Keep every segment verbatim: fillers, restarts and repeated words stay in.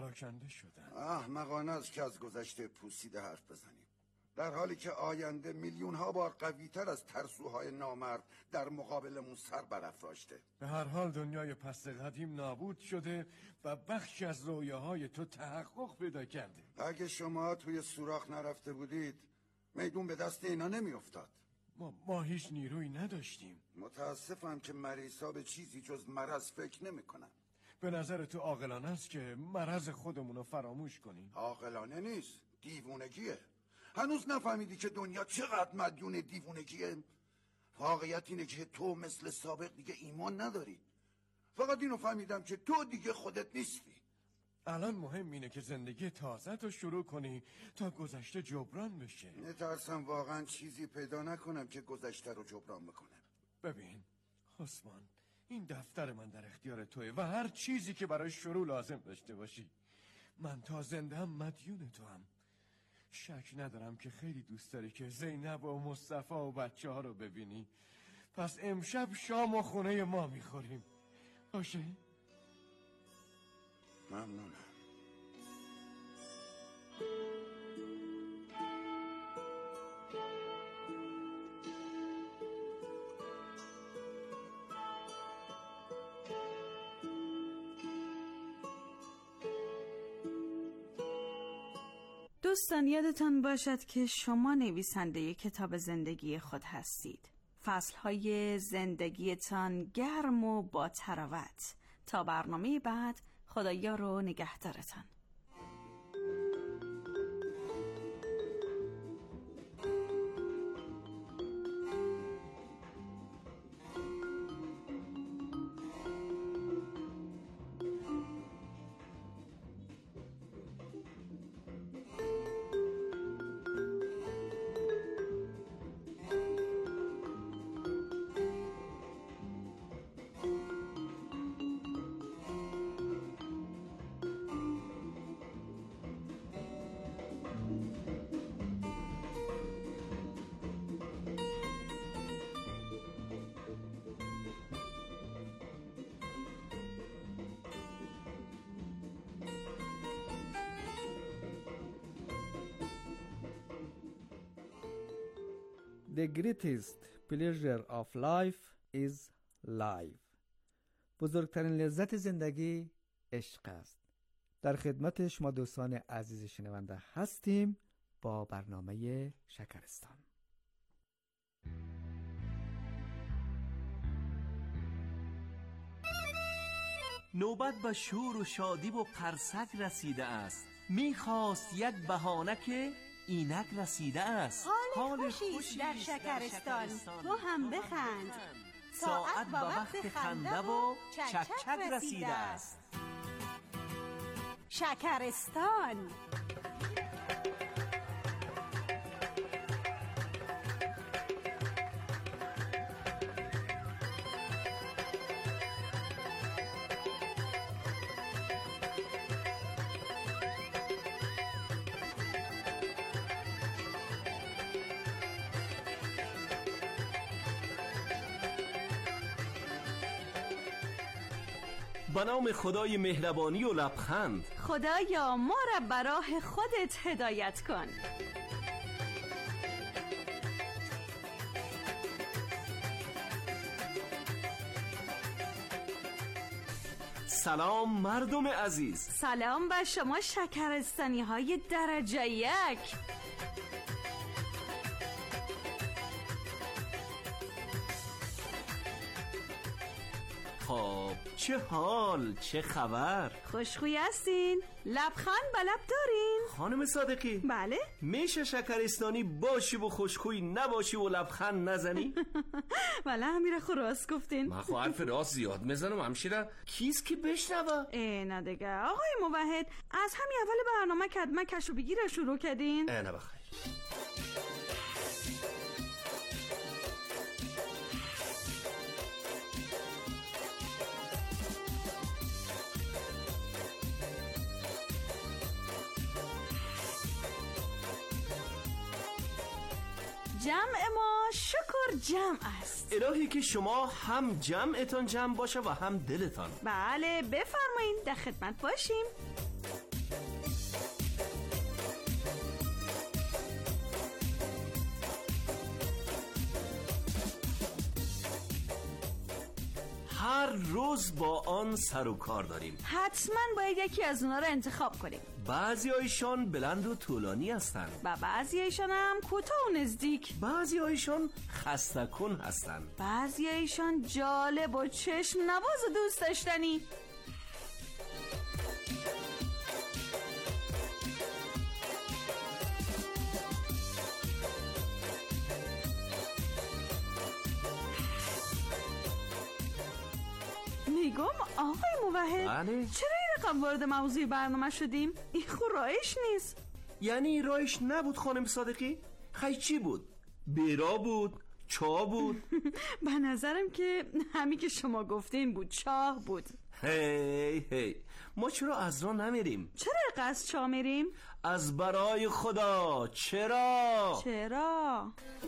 پراکنده شدن. احمقانه است که از گذشته پوسیده حرف بزنیم، در حالی که آینده میلیون ها بار قوی تر از ترسوهای نامرد در مقابلمون سر برافراشته. به هر حال دنیای پست قدیم نابود شده و بخشی از رویاهای تو تحقق پیدا کرده. اگه شما توی سوراخ نرفته بودید میدون به دست اینا نمی افتاد. ما, ما هیچ نیروی نداشتیم. متاسفم که مریضا به چیزی جز مرض فکر نمی کنن. به نظر تو عاقلانه است که مرض خودمونو فراموش کنیم؟ عاقلانه نیست، دیوونگیه. هنوز نفهمیدی که دنیا چقدر مدیون دیوونگیه؟ واقعیت اینه که تو مثل سابق دیگه ایمان نداری. فقط اینو فهمیدم که تو دیگه خودت نیستی. الان مهم اینه که زندگی تازه تو شروع کنی تا گذشته جبران بشه. نترسم واقعا چیزی پیدا نکنم که گذشته رو جبران بکنه. ببین عثمان، این دفتر من در اختیار توه و هر چیزی که برای شروع لازم داشته باشی. من تا زنده هم مدیون تو هم. شک ندارم که خیلی دوست داری که زینب و مصطفی و بچه ها رو ببینی. پس امشب شام و خونه ما میخوریم باشه؟ ممنونم. دوستان یادتان باشد که شما نویسنده کتاب زندگی خود هستید. فصلهای زندگیتان گرم و با تراوت. تا برنامه بعد، خدایا رو نگهدارتان. The greatest pleasure of life is life. بزرگترین لذت زندگی عشق است. در خدمت شما دوستان عزیز شنونده هستیم با برنامه شکرستان. نوبت به شور و شادی و قرصک رسیده است. میخواست یک بهانه که اینک رسیده است. حال خوشی در شکرستان، تو هم بخند. ساعت با وقت خنده و چک چک رسیده است. شکرستان. به نام خدای مهربانی و لبخند. خدایا ما را به راه خودت هدایت کن. سلام مردم عزیز. سلام به شما شکرستانی های درجه یک. خب چه حال، چه خبر؟ خوشخوی هستین؟ لبخند به لب دارین؟ خانم صادقی بله؟ میشه شکرستانی باشی و خوشخوی نباشی و لبخند نزنی؟ بله همین خو راست گفتین. من خو حرف راست زیاد میزنم همشیره، کیست که بشنوه؟ ای نه دیگه آقای موحد، از همین اول برنامه کدمه کشو بگیره شروع کردین؟ ای نه بخیر. جمع ما شکر جمع است. الهی که شما هم جمعتان جمع باشه و هم دلتان. بله بفرمایید، در خدمت باشیم. هر روز با آن سر و کار داریم. حتما باید یکی از اونا رو انتخاب کنیم. بعضی هایشان بلند و طولانی هستند و بعضی هایشان هم کوتاه و نزدیک. بعضی هایشان خسته کن هستند. بعضی هایشان جالب و چشم نواز و دوست داشتنی. میگم آقای موحد، بله؟ چرا این رقم وارد موضوع برنامه شدیم؟ این خو رایش نیست. یعنی رایش نبود خانم صادقی؟ خیلی چی بود؟ بیرا بود؟ چا بود؟ به نظرم که همین که شما گفتین بود، چاه بود. هی هی ما چرا از راه نمیریم؟ چرا قصد چاه میریم؟ از برای خدا. چرا؟ چرا؟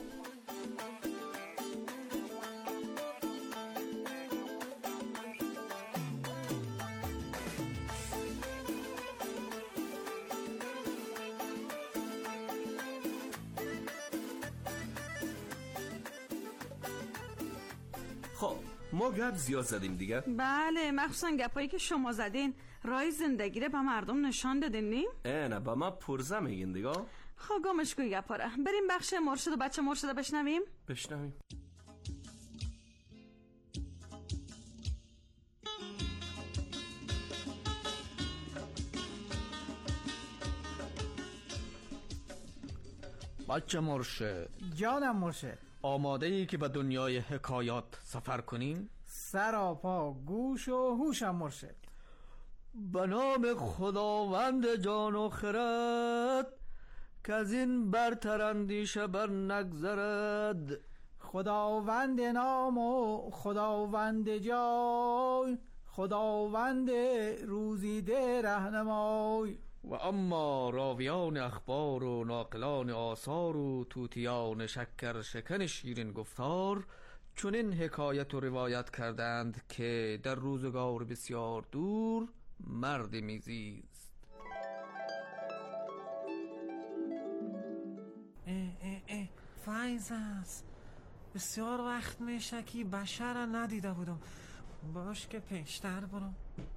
خب ما گپ زیاد زدیم دیگه. بله، مخصوصا گپایی که شما زدین رای زندگی رو به مردم نشان دادین نیم؟ اه نه با ما پرزه میگین دیگه. خب گمش کوی گپا را بریم بخش مرشد و بچه مرشد رو بشنویم. بشنویم. بچه مرشد، جانم مرشد. آماده ای که به دنیای حکایات سفر کنیم؟ سراپا گوش و هوشم مرشد. به نام خداوند جان و خرد که از این برتر اندیشه بر نگذرد. خداوند نام و خداوند جای، خداوند روزیده رهنمای. و اما راویان اخبار و ناقلان آثار و توتیان شکر شکن شیرین گفتار چون این حکایت و روایت کردند که در روزگار بسیار دور مرد میزیست. اه اه اه فایز است. بسیار وقت میشه که بشر را ندیده بودم. باش که پیشتر برم.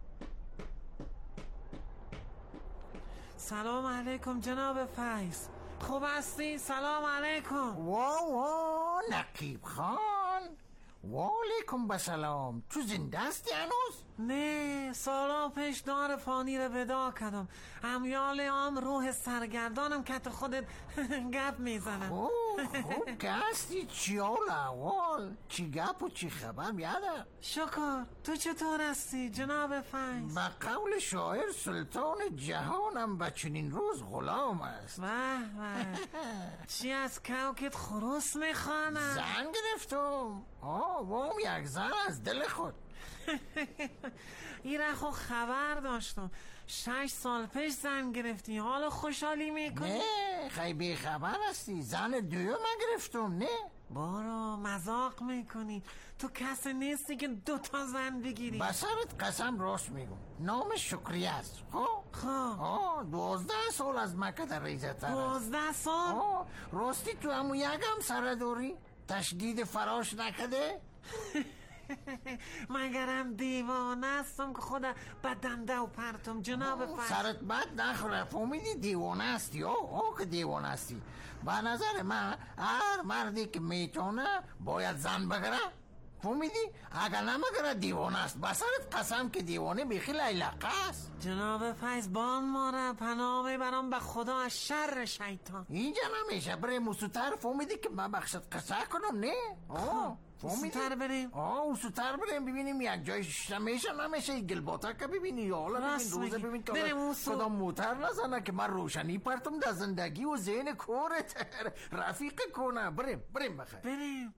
سلام علیکم جناب فایز، خوب هستی؟ سلام علیکم. واو واو نقیب خان، وعلیکم بسلام. تو زنده هستی هنوز؟ نه، سالا پیش دار فانی رو ودا کردم. امیال هم روح سرگردانم که تو خودت گپ میزنم. خوب خوب که هستی. چی حال احوال؟ چی گپ و چی خبر یادم؟ شکر. تو چطور هستی جناب فایز؟ به قول شاعر سلطان جهانم به چنین روز غلام است. واه واه چی از کوکت خروس میخوانم؟ زن گرفتم. آه وام یک زن از دل خود. این را خو خبر داشتم. شش سال پیش زن گرفتی، حالا خوشحالی میکنی؟ نه خیلی بی خبر هستی. زن دوم گرفتم. نه بارو مذاق میکنی. تو کسی نیستی که دو تا زن بگیری. بسرت قسم راست میگم. نام شکریه است. خب خب آه دوازده سال از مکه در ریزتر است. دوازده سال؟ آه راستی تو همون یکم سر داری؟ تشدید فراش نکده؟ مگرم دیوانه هستم که خدا بدنده و پرتم جناب فایز. سرت بد نخوره. فهمیدی دیوانه هستی؟ آه آه که دیوانه هستی. به نظر من هر مردی که میتونه باید زن بگره. فهمیدی؟ اگر نمگره دیوانه است. بسرت قسم که دیوانه بیخی لیلقه است. جناب فایز بان ما را پناه میبرم به خدا از شر شیطان. اینجا نمیشه. بره موسوتر. فهمیدی که من بخشت قصه کنم؟ نه آه موسوتر بریم؟ آه موسوتر بریم ببینیم یک جای شمیشه نمیشه. گلباتا که ببینی یا حالا ببین روزه ببین که کدام موتر نزنه که من روشنی پرتم در زندگی و ذهن کورت رفیق کنه. بریم بریم بخیر بریم.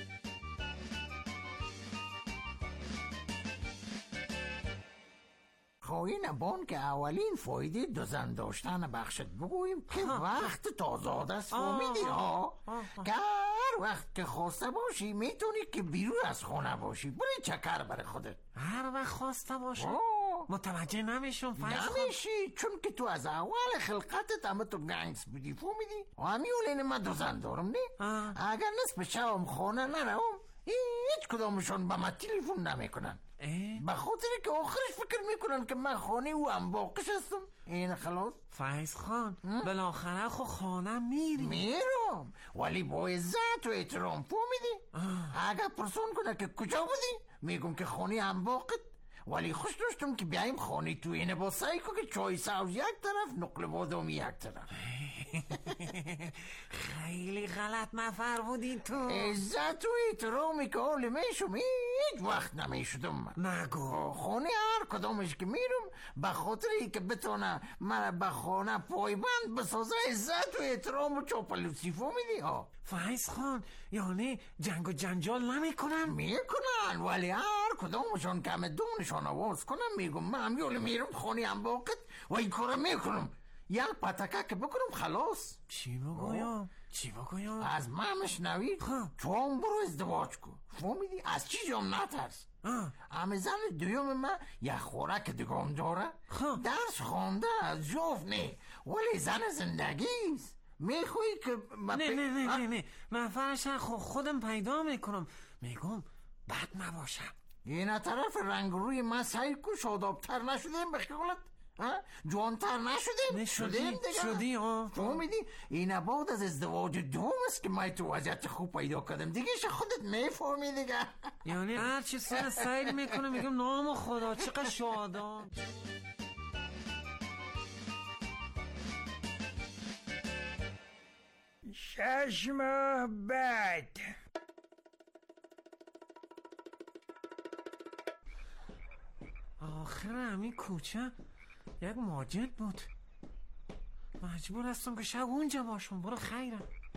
خواهی نبان که اولین فایده دو زن داشتن بخشت بگوییم که وقت تازاد است. فهمیدی ها؟ که هر وقت که خواسته باشی میتونی که بیرون از خونه باشی. بری چکر بره خودت. هر وقت خواسته باشی؟ متوجه نمیشم فایز خان. نمیشی چون که تو از اول خلقتت همه تو گنگس بودی. فهمیدی؟ و همیولین من دو زن دارم نه؟ اگر نصف شبم خونه نرم هیچ کدامشون به من تلفن نمیکنن، به خاطر که آخرش فکر میکنن که من خانه او هم باقش هستم. این خلاص. فیض خان بالاخره خو خانه میری؟ میرم ولی با عزت و احترام. فهمیدی؟ اگر پرسون کنه که کجا بودی میگم که خانه هم باقت، ولی خوش داشتم که بیایم خانه تو اینه با سایکو که چای سبز یک طرف نقل بادامی یک طرف. خیلی غلط نفر بودی تو. عزت و احترامی که حال میشم هیچ وقت نمیشدم. نگو. خانه هر کدامش که میرم به خاطری که بتونه من به خانه پایبند بسازه عزت و احترام و چاپلوسی. فهمیدی ها؟ فیض خان یعنی جنگ و جنجال نمیکنن؟ میکنن ولی هر کدامشون کم دونشان آواز کنم میگم من همیول میرم خانه هم باقت و این کارم میکنم. یک پتکه که بکنم خلاص. چی بگویم؟ چی بگویم؟ از من مشنوی تو هم برو ازدواج کن. فهمیدی؟ از چی جام نترس. همه زن دویم من یک خورک دیگم داره، درس خونده جفت نه ولی زن زندگی است. میخوایی که نه نه نه نه نه من فرش خودم پیدا میکنم. میگم بد نباشم. این طرف رنگ روی من سعی کن شادابتر نشدیم بخیالت؟ جوانتر نشدیم؟ شدیم دیگه. شدی ها. فهمیدی؟ این بعد از ازدواج دوم است که من تو وضعیت خوب پیدا کردم دیگه. خودت میفهمی دیگه. یعنی هر چی سر سیر میکنم میگم نام خدا چقدر شادم. شش ماه بعد. آخر همین کوچه یک ماجد بود. مجبور هستم که شب اونجا باشم. برو خیره.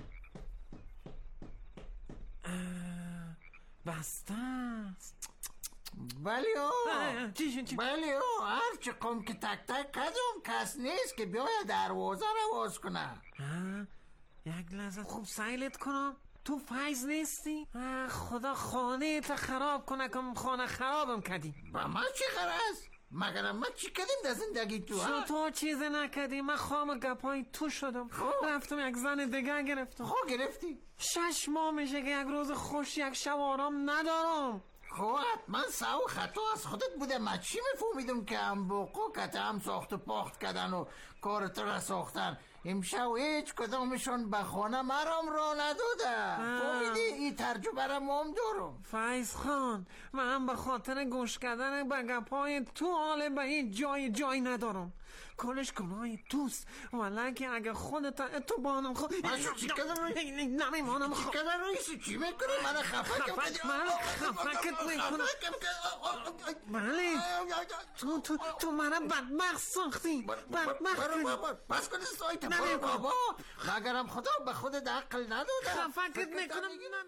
بسته است. بلی او بلی او هر چه قم که تک تک کدوم کس نیست که بیاید دروازه رو باز کنه. یک لحظه خوب سیلت کنم. تو فیض نیستی؟ خدا خانه تا خراب کنه که خانه خرابم کردی. با من چی غرض؟ مگر ما چی کردیم در زندگی تو؟ شو تو چیز نکردی. من خام گپای تو شدم. خوب. رفتم یک زن دیگه گرفتم. خوب گرفتی؟ شش ماه میشه که یک روز خوش یک شب آرام ندارم. خب من سو خطا از خودت بوده. من چی میفهمیدم که هم بوقو کته هم ساخت و پاخت کردن و کارت را ساختن. امشب هیچ کدامشون به خانه مرام را نداده. فهمیدی؟ این ترجمه را مام دارم. فیض خان من به خاطر گوش کردن به گپای تو حاله به این جای جای ندارم. کلش گناهی توست ولی که اگه خودت تو بانم خود من چی کدر روی؟ نمیمانم چی کدر رویسی؟ چی میکنی؟ من خفه کم من خفکت میکنم. بله تو تو تو من بدبخت ساختی. بدبخت پس کنی سایت برو بابا. مگرم خدا به خودت عقل نداده. خفکت میکنم.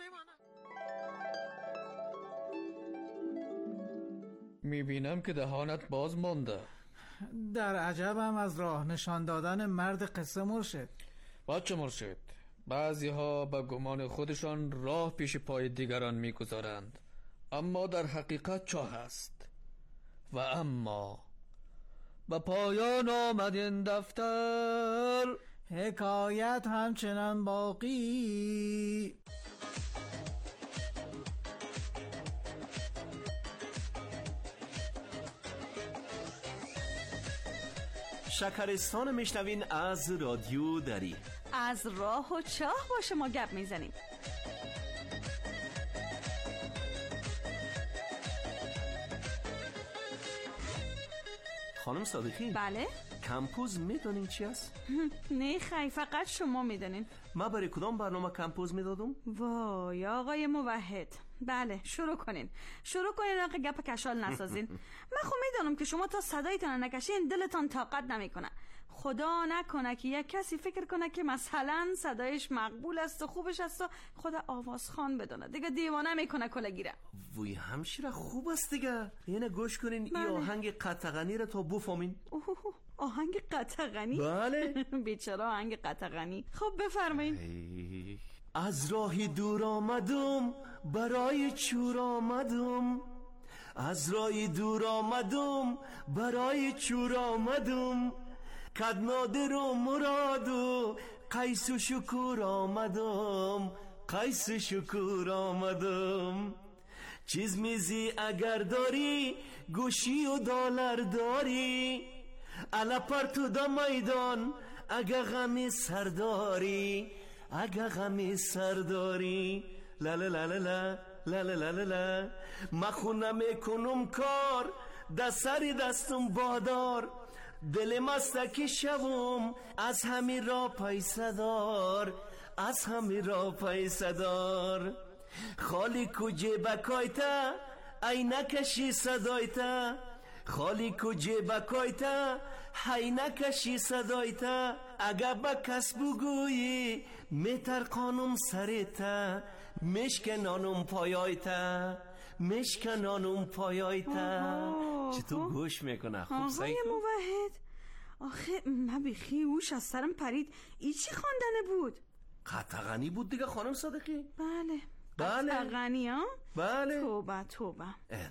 میبینم که دهانت باز مانده. در عجبم از راه نشان دادن مرد قصه مرشد. بچه مرشد، بعضی ها به گمان خودشان راه پیش پای دیگران میگذارند، اما در حقیقت چاه است. و اما به پایان آمد این دفتر، حکایت همچنان باقی. شکرستان میشنوین از رادیو دری. از راه و چاه با شما گپ میزنیم. خانم صادقی. بله؟ کمپوز میدونین چی است؟ نه خیلی فقط شما میدونین. ما برای کدام برنامه کمپوز میدادم؟ وای آقای موحد. بله شروع کنین شروع کنین آقا گپ کشال نسازین. من خب میدونم که شما تا صدایتان نکشین دلتان طاقت نمیکنه. خدا نکنه که یک کسی فکر کنه که مثلا صدایش مقبول است و خوبش است و خدا آوازخوان بدونه دیگه دیوانه میکنه کلگیره. وی همشیره خوب است دیگه. اینه گوش کنین. بله. این آهنگ قطغنی را تا بفهمین. آهنگ قطغنی؟ بله. بیچاره آهنگ قطغنی. خب بفرمایید. از راهی دور آمدم برای چور آمدم، از راهی دور آمدم برای چور آمدم، کد نادر و مراد و قیس و شکور آمدم، قیس شکور آمدم. چیز میزی اگر داری گوشی و دلار داری، الا پرتو دا میدان اگه غمی سرداری، اگه غمی سرداری. لا لا لا لا لا لا لا لا لا. ما خونه میکنم کار دا سری دستم بادار، دل مستکی شوم از همی را پیسه دار، از همی را پیسه دار. خالی کو جیبکایتا عینکشی صدایتا، خالی کو جیبکایتا عینکشی صدایتا. اگه با کس بگویی میترقانم سریتا، مشکنانم پایایتا، مشکنانم پایایتا. چطور گوش میکنه؟ خوب سعی کن. آقای موحد، آخه من بیخی اوش از سرم پرید. ای چی خواندنه بود؟ قطغنی بود دیگه خانم صادقی. بله بله قطغنی ها. بله. توبه توبه. اینه.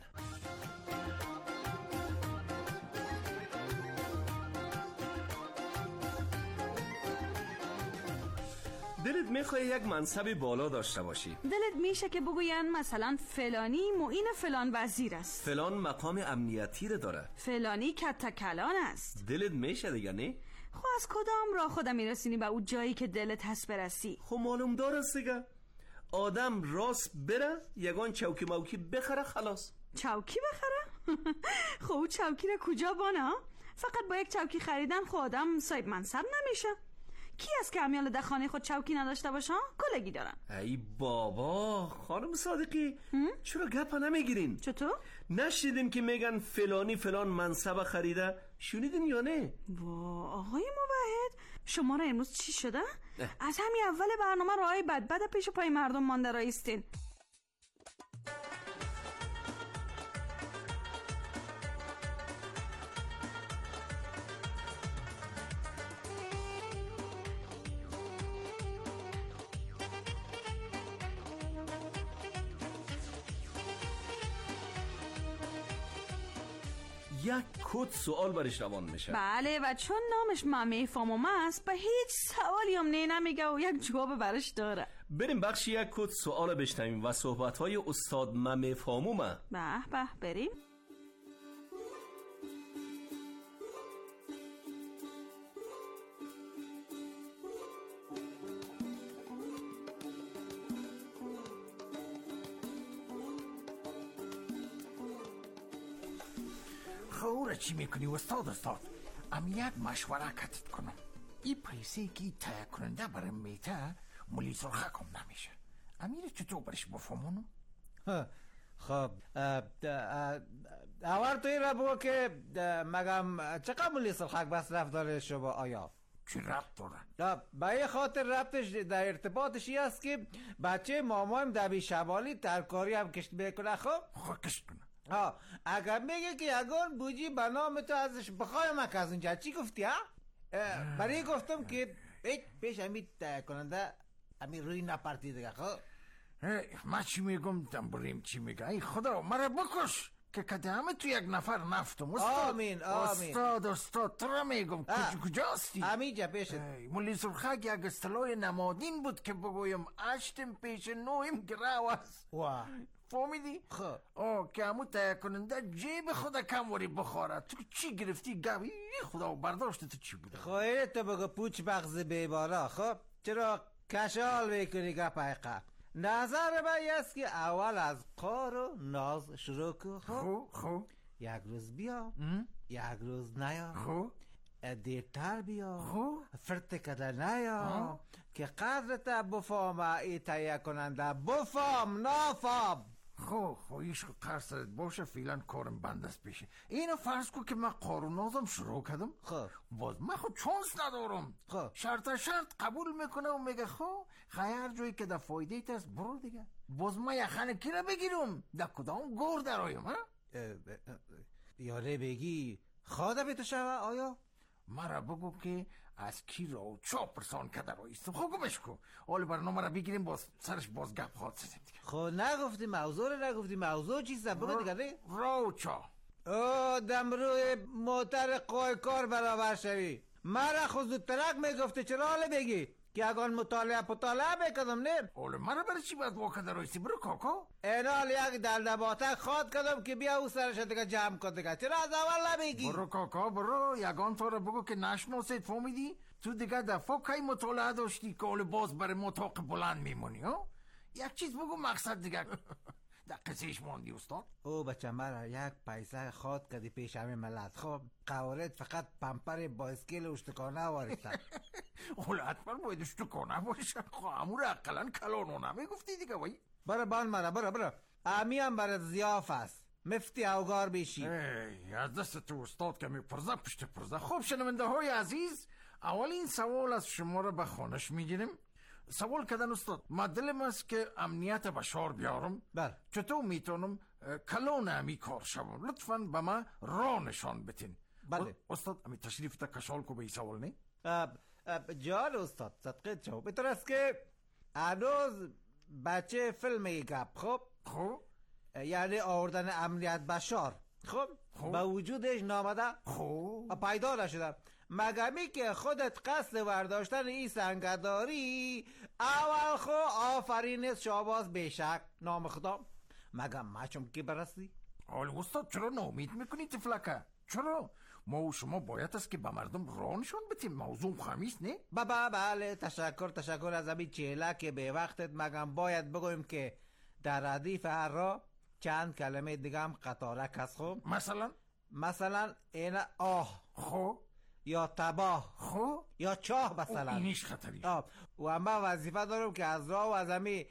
دلت میخوای یک منصب بالا داشته باشی؟ دلت میشه که بگوین مثلا فلانی معین فلان وزیر است، فلان مقام امنیتی رو داره، فلانی کتکلان است. دلت میشه دیگه نه؟ خب از کدام راه خودم میرسینی به اون جایی که دلت هست برسی؟ خب معلوم داره دیگه، آدم راست بره یگان چوکی موکی بخره خلاص. چوکی بخره؟ خب چوکی رو کجا بانا؟ فقط با یک چوکی خریدن خود آدم صاحب منصب نمیشه. کی است که امیال در خانه خود چوکی نداشته باشه؟ کلگی دارن. ای بابا خانم صادقی چرا گپا نمیگیرین؟ چطور؟ نشیدین که میگن فلانی فلان منصب خریده؟ شنیدین یا نه؟ وا آقای موحد، شما را امروز چی شده؟ از همین اول برنامه راهی بد بد پیش پای مردم مانده رایستین. یک کد سوال برش روان میشه. بله و چون نامش ممه فاموم است به هیچ سوالی هم نه نمیگه و یک جواب برش داره. بریم بخش یک کد سوال بشنویم و صحبت‌های استاد ممه فامومه. به به بریم. خوره چی میکنی استاد استاد؟ ام یک مشوره کتت کنم. این پیسه که تایه کننده برم میته ملی سرخه کم نمیشه. امیر چطور برش بفهمونم؟ خب اول توی را بگو که مگم چقدر ملی سرخک بس رفت داره شو با آیا؟ چی رفت داره؟ به یه خاطر رفتش در ارتباطشی است که بچه مامایم دبی شبالی ترکاری هم کشت بکنه. خب خب کشت کنه. ها اگر میگه که یگان بوجی به نام تو ازش بخوایم که از اونجا چی گفتی ها؟ برای گفتم که ایت پیش امید کننده امید روی نپرتی دیگه. خب من چی میگم دم بریم چی میگه؟ ای خدا مرا بکش که کده همه تو یک نفر نفتم. استاد آمین آمین استاد استاد تو را میگم کجا کجاستی؟ امیجا پیشت مولی سرخک یک اصطلاح نمادین بود که بگویم اشتم پیش نویم گراو است. واه فهمیدی؟ خب آه که همون تایه کننده جیب خدا کم وری بخوره. تو چی گرفتی گوی؟ خدا برداشت تو چی بوده؟ خواهی تو بگو پوچ بغز بیبارا. خب چرا کشال بکنی گپ حقیقه؟ نظر من است که اول از قار و ناز شروع کن. خب خب یک روز بیا یک روز نیا. خب دیرتر بیا. خب فرت کده نیا که قدرت بفام ای تایه کننده بفام نافام. خب خب ایش قرصت باشه فیلن کارم بند است پیشه. اینو فرض کن که من قار و نازم شروع کردم. خب باز من خود چانس ندارم. خب شرط شرط قبول میکنه و میگه خب خیر جایی که در فایده ایت است برو دیگه. باز من یخن کی را بگیرم؟ در کدام گور درایم ها؟ یاره بگی خواده به تو شوه آیا؟ مرا بگو که از کی را و چا پرسان کده را ایستم. خب گمش کن. حالا برنامه را بگیریم باز سرش باز گپ خواهد زدیم دیگه. خب نگفتی موضوع رو نگفتی موضوع چیست بگو دیگه نه؟ را و چا او دم روی موتر قای کار برابر شوی. مرا خود زودترک میگفته چرا حالا بگی؟ که اگر مطالعه پطالعه بکدم نه. اول مرا برای چی باید واکده رویستی؟ برو کاکا. اینال یک دلدباتک خواد کدم که بیا او سرش دیگه جمع کد دیگه. چرا از اول نمیگی؟ برو کاکا برو، یگان تو رو بگو که نشناسید، فهمیدی؟ تو دیگه دفعه کی مطالعه داشتی که اول باز برای مطاق بلند میمونی ها؟ یک چیز بگو مقصد دیگه. در قصهش ماندی استاد. او بچه مرا یک پیسه خواد کدی پیش همه ملت. خب قوارد فقط پمپر بایسکل اشتکانه واردتن. اول حتما باید اشتکانه وارشن. خب امور اقلا کلانونه میگفتی دیگه بایی. برو بان مرا برو برو. امی هم برات زیاف است. مفتی اوگار بیشی. ای از دست تو استاد که میپرزه پشت پرزه. خب شنونده های عزیز، اول این سوال از شما رو به خانش میگیریم. سوال کردن استاد، ما دلم است که امنیت بشار بیارم. بله. چطور میتونم کلان امی کار شوم؟ لطفاً به ما راه نشان بتین. بله. استاد امی تشریف تا کشال کو به این سوال نه؟ اب اب جان استاد صدقه شو. بهتر است که هنوز بچه فیلمی گپ. خب خب یعنی آوردن امنیت بشار. خب با وجودش نامده. خب پیدا نشده. مگمی که خودت قصد ورداشتن این سنگداری، اول خو آفرین شاباز بشک نام خدا. مگم مچم که برستی؟ حال استاد چرا نامید میکنی تفلکه؟ چرا؟ ما و شما باید است که به مردم راه نشان بتیم. موضوع خمیس نه؟ بابا بله تشکر تشکر از همین چهله که به وقتت. مگم باید بگویم که در ردیف هر را چند کلمه دیگه هم قطارک هست. خب مثلا؟ مثلا این آه خب یا تباه خب یا چاه مثلا. اینیش خطری. و اما وظیفه دارم که از راه و از همین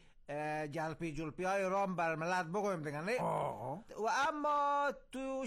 جلپی جلپی های رام بر ملت بگویم دیگه نه؟ آه. و اما تو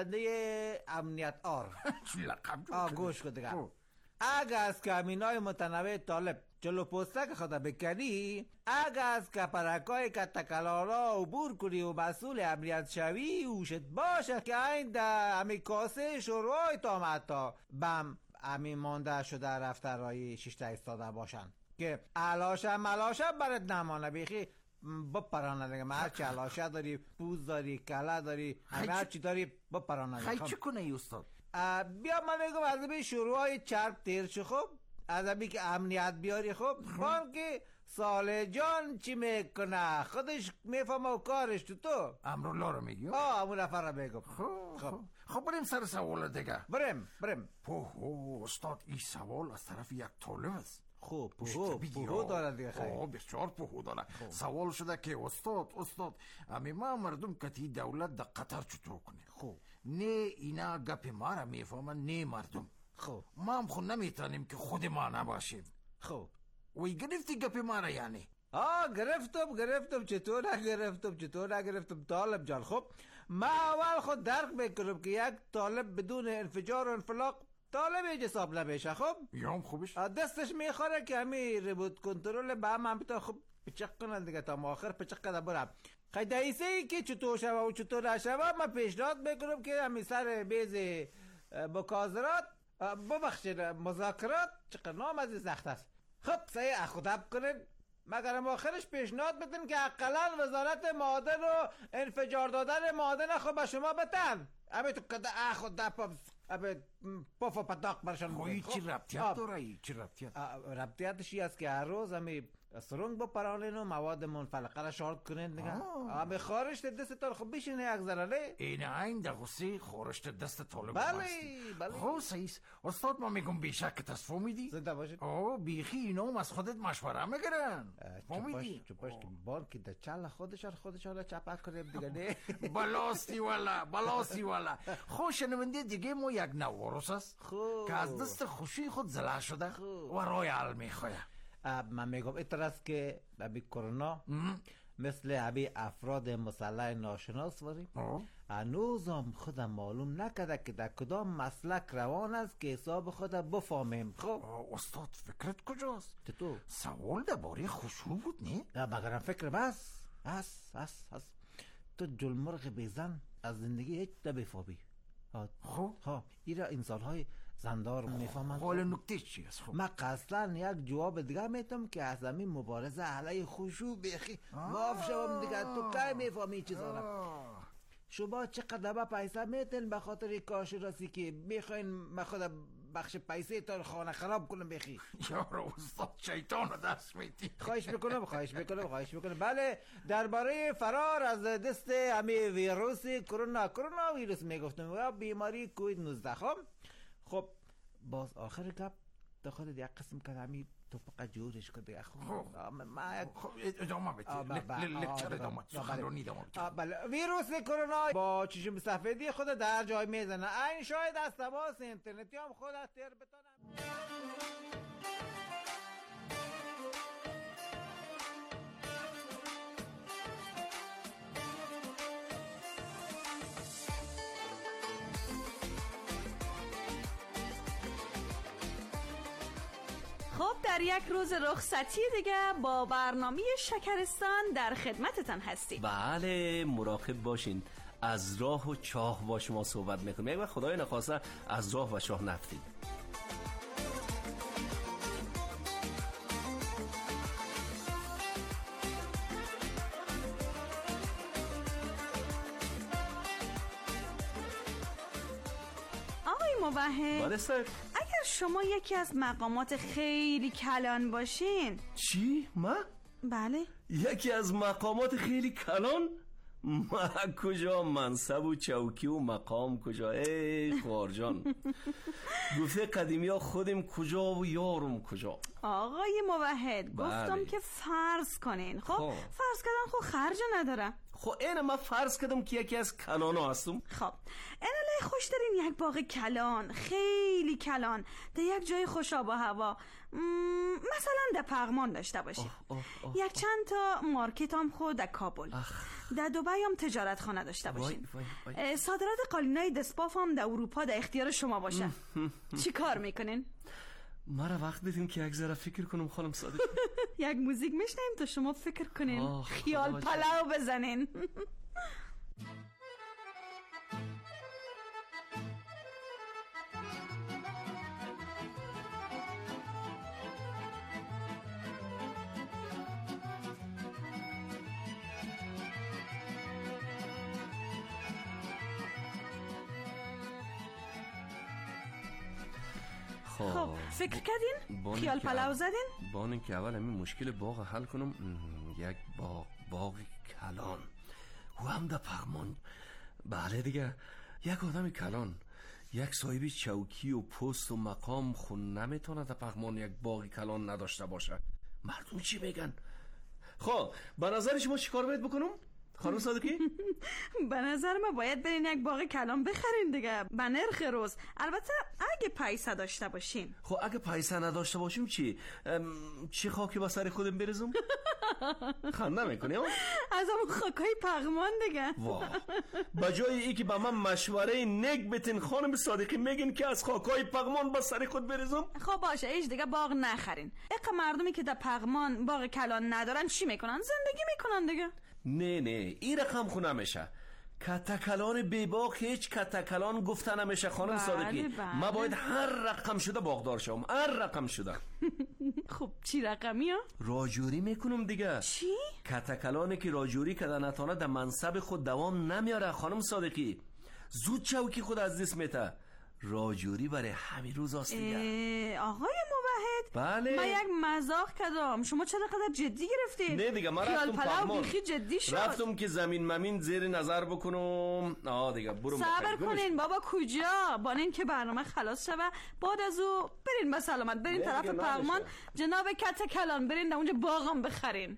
شنونده امنیت آر چی لقب آه گوش کن دیگه. اگه از کمینای متنوع طالب جلو پستک خدا بکنی، اگه از کپرکای کتکلارا عبور کنی و مسئول امنیت شوی، اوشت باشه که این در همی کاسه شروعای تامتا بم همی مانده شده رفترهای شیشته ایستاده باشن که علاشم ملاشم برات نمانه. بیخی بپرانه دیگه. من هرچی علاشه داری، پوز داری، کله داری، همه هرچی داری بپرانه. خیلی چی کنه ای استاد؟ بیا من میگم از همین شروعای چرب تیر شو. خب از همین که امنیت بیاری. خب بان که سال جان چی میکنه خودش میفهمه و کارش تو تو امرولا رو میگی؟ آه همون نفر رو میگم. خب خب خب بریم سر سوال دیگه. بریم بریم. پوهو استاد این سوال از طرف یک طالب است. خوب پوهو پوهو داره دیگه. خیلی خوب بسیار پوهو داره. سوال شده که استاد استاد امی ما مردم کتی دولت در قطر چطور کنه؟ خوب نه اینا گپ ما را میفهمن نه مردم. خوب ما هم خود نمیتونیم که خود ما نباشیم. خوب وی گرفتی گپ ما را یعنی؟ آه گرفتم گرفتم چطور نگرفتم چطور نگرفتم طالب جان. خب ما اول خود درک میکنم که یک طالب بدون انفجار و انفلاق طالب ایج حساب نمیشه. خب یام خوبش دستش میخوره که همین ریموت کنترل به هم هم بتا خب پچق کنن دیگه تا آخر پچق کده برم. خیلی دایسه ای که چطور شوه و چطور نشوه من پیشنهاد میکنم که همین سر بیز مکازرات ببخشید مذاکرات چقدر نام از سخت است. خب سعی اخدب کنن مگر آخرش پیشنهاد بدین که اقلا وزارت معادن و انفجار دادن معادن خب به شما بتن. ابی تو کده اخدب ابی پاف و پتاق برشان خوی چی ربطیت داره ای؟ چی ربطیت؟ ربطیتشی است که هر روز همی سرنگ بپرانین و مواد منفلقه را شارد کنین دیگه. همی خارشت دستتان خب بشین یک ذره. این این در غصه خورشت دست طالب بله بستی. بله خب سیس استاد ما میگم بیشک تصفو میدی؟ زنده باشید. آه بیخی اینو از خودت مشوره میگرن. چپاش چپاش که بان که در چل خودشان خودشان را چپک کنیم دیگه نه. بلاستی والا بلاستی والا. خوش شنونده دیگه ما یک نوارس است که از دست خوشی خود زله شده و رایال میخواه. من میگم ایتر است که ابی کرونا مثل ابی افراد مسلح ناشناس واریم هنوز هم خودم معلوم نکده که در کدام مسلک روان است که حساب خودم بفهمیم. خب استاد فکرت کجاست؟ تو سوال در باره خشوع بود نه؟ نه مگرم فکر بس هست هست هست تو جلمرغ بیزن از زندگی هیچ نبفهمی. خب ها ایرا انسان های زندار میفهمند. حال نکته چی است؟ خب من قصداً یک جواب دیگه میتم که از همین مبارزه علیه خشوع بخی معاف شوم دیگه. تو کی میفهمی چیزا را؟ شما چقدر با پیسه میتین به خاطر کارشناسی که میخواین من خود بخش پیسه تا خانه خراب کنم بخی. یارو استاد شیطان رو دست میدی. خواهش میکنم خواهش میکنم خواهش میکنم. بله درباره فرار از دست همه ویروس کرونا کرونا ویروس میگفتم و بیماری کووید نوزده. خب خب باز آخر گپ داخل یک قسم کلامی تو فقط جورش کرده. خب ما ادامه بده لکچر ادامه سخنرانی ادامه بله. ویروس کرونا با چشم سفیدی خود در جای میزنه. این شاید از تماس اینترنتی هم خود از تر بتانم. خب در یک روز رخصتی دیگه با برنامه شکرستان در خدمتتان هستیم. بله مراقب باشین، از راه و چاه با شما صحبت میکنیم. یک وقت خدای نخواسته از راه و چاه نفتید. آقای موحد، بله سر. اگر شما یکی از مقامات خیلی کلان باشین. چی؟ ما؟ بله. یکی از مقامات خیلی کلان؟ ما کجا؟ منصب و چوکی و مقام کجا؟ ای خوارجان گفته قدیمی ها خودم کجا و یارم کجا. آقای موحد گفتم بله. که فرض کنین. خب خواه. فرض کردن خب خرج نداره. خب اینه من فرض کردم که یکی از کلان هستم. خب اینه خوش دارین یک باغ کلان خیلی کلان در یک جای خوش آب و هوا مثلا در پغمان داشته باشید. یک چند تا مارکت هم خود در کابل، در دبی هم تجارت خانه داشته باشین. صادرات قالینای دسپاف هم در اروپا در اختیار شما باشه. چی کار میکنین؟ مرا وقت بدین که یک ذره فکر کنم خانم صادق. یک موزیک میشنیم تا شما فکر کنین، خیال پلاو بزنین. خب فکر کردین؟ خیال پلاو زدین؟ بانن که اول همین مشکل باغ حل کنم. یک باغ باغ کلان و هم در پغمان. بله دیگه یک آدم کلان، یک صاحب چوکی و پست و مقام خون نمیتونه در پغمان یک باغ کلان نداشته باشه. مردم چی میگن؟ خب به نظر شما چی کار باید بکنم؟ خانم صادقی؟ به نظر من باید برین یک باغ کلان بخرین دیگه به نرخ روز. البته اگه پیسه داشته باشین. خب اگه پیسه نداشته باشیم چی؟ چی خاکی با سر خودم بریزم؟ خنده میکنی؟ از همون خاکای پغمان دیگه. واه با جای ای که با من مشوره نگ بتین خانم صادقی میگین که از خاکای پغمان با سر خود بریزم؟ خب باشه ایش دیگه باغ نخرین. اقا مردمی که در پغمان باغ کلان ندارن چی میکنن؟ زندگی میکنن دیگه. نه نه این رقم خونه میشه. کتکلان بی باغ هیچ کتکلان گفته نمیشه خانم بله صادقی. بله. ما باید هر رقم شده باغدار شم. هر رقم شده. خب چی رقمی ها؟ راجوری میکنم دیگه. چی؟ کتکلانی که راجوری کده نتانه در منصب خود دوام نمیاره خانم صادقی. زود چوکی خود از دست میته. راجوری برای همین روز است دیگه. آقای موحد بله من یک مزاح کردم، شما چرا قدر جدی گرفتید؟ نه دیگه من رفتم پغمان، بیخی جدی شد. رفتم که زمین ممین زیر نظر بکنم. آه دیگه برو صبر کنین بابا کجا بانین که برنامه خلاص شوه بعد از او برین به سلامت برین طرف پغمان جناب کت کلان برین در اونجا باغم بخرین.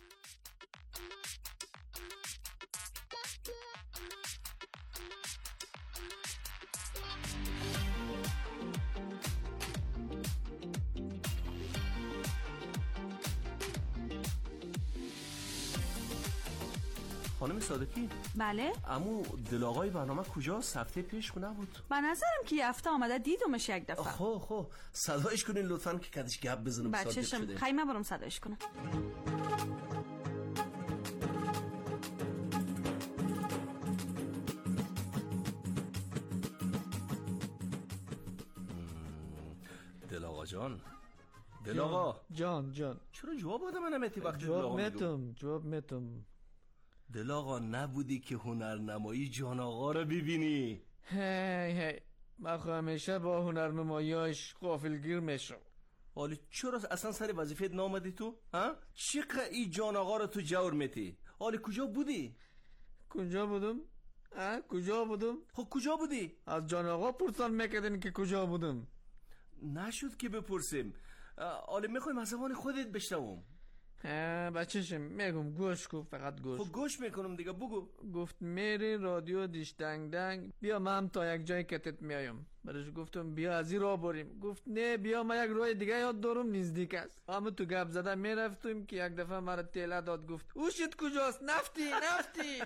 خانم صادقی. بله امو دلاغای برنامه کجاست؟ هفته پیش خونه بود. به نظرم که یه هفته آمده دیدمش یک دفعه. خب خب صدایش کنین لطفاً که کدش گپ بزنم. بچه شم خیمه برم صدایش کنم. دلاغا جان دلاغا جان جان چرا جواب آدم نمیتی وقتی جواب میتم جواب میتم. دلاغا نبودی که هنرنمایی جان آقا رو ببینی؟ هی هی من همیشه با هنرنماییاش غافلگیر میشم. حالی چرا اصلا سر وظیفت نامدی تو؟ ها؟ چقدر ای جان آقا رو تو جور میتی؟ حالی کجا بودی؟ کجا بودم؟ ها؟ کجا بودم؟ خب کجا بودی؟ از جان آقا پرسان میکردین که کجا بودم. نشد که بپرسیم. حالی میخوایم از زبان خودت بشنوم. ها بچهشم میگم گوش کو، فقط گوش. خب گوش میکنم دیگه، بگو. گفت میری رادیو دیش دنگ دنگ، بیا من تا یک جای کتت میایم. برش گفتم بیا از این راه بریم. گفت نه بیا من یک راه دیگه یاد دارم نزدیک است. اما تو گپ زده میرفتیم که یک دفعه مرا تیله داد. گفت اوشت کجاست؟ نفتی نفتی.